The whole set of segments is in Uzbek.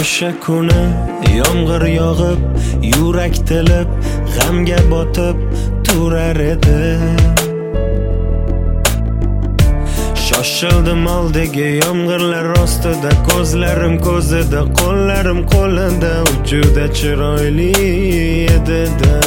O'sha kuni yomg'ir yog'ib, yurak tilib, g'amga botib turar edi. Shoshildim oldagi yomg'irlar ostida, ko'zlarim ko'zida, qo'llarim qo'lida, juda chiroyli edi-da.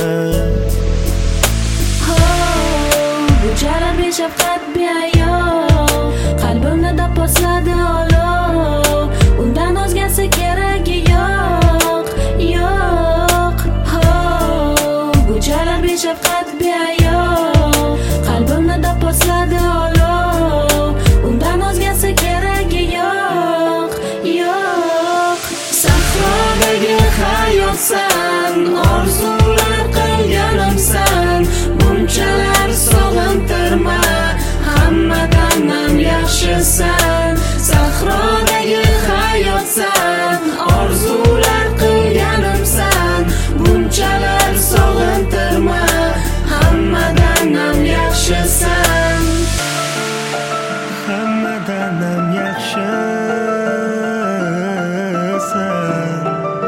Bu jala beshafqat beayov, qalbimni do'pposladi olov. Undan o'zgasi keragi yo'q, yo'q. Bu jala beshafqat beayov, qalbimni do'pposladi olov. Undan o'zgasi keragi yo'q, yo'q. Sahrodagi hayotsan, orzular qilganimsan, bunchalar sog'intirma, hammadan ham yaxshisan. Sahrodagi hayotsan, orzular qilganimsan, bunchalar sog'intirma, hammadan ham yaxshisan. Hammadan ham yaxshisan.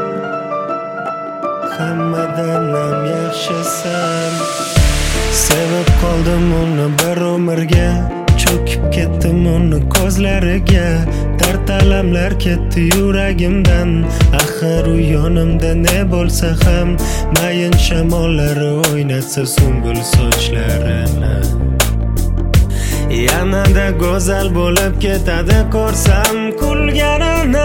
Hammadan ham yaxshisan. Sevib qoldim uni bir umrga, cho'kib ketdim uni ko'zlariga. Dard-alamlar ketdi yuragimdan, axir u yonimda ne bo'lsa ham, mayin shamollari o'ynatsa sumbul sochlarini. Yanada go'zal bo'lib ketadi ko'rsam kulganini.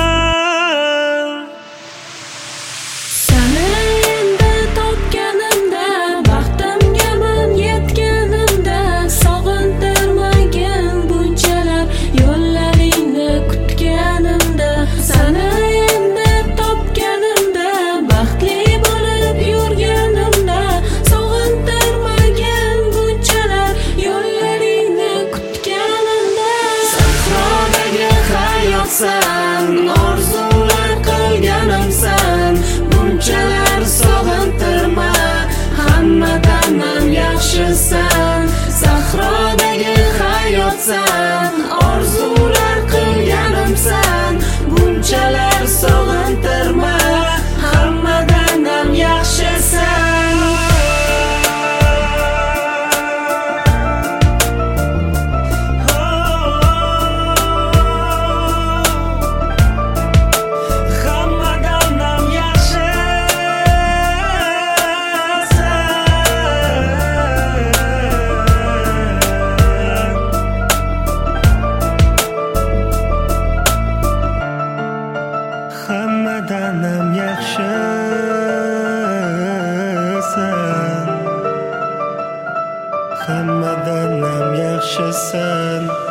Seni endi topganimda, baxtimga men yetganimda, sog'intirmagin bunchalar yo'llaringni kutganimda. Seni endi topganimda, baxtli bo'lib yurganimda, sog'intirmagin bunchalar yo'llaringni kutganimda. Sahrodagi hayotsan, orzular qilganimsan, bunchalar sog'intirma, hammadan ham yaxshisan. Sahrodagi hayotsan, orzular qilganimsan, bunchalar sog'intirma, hammadan ham yaxshisan. Hammadan ham yaxshisan. Hammadan ham yaxshisan.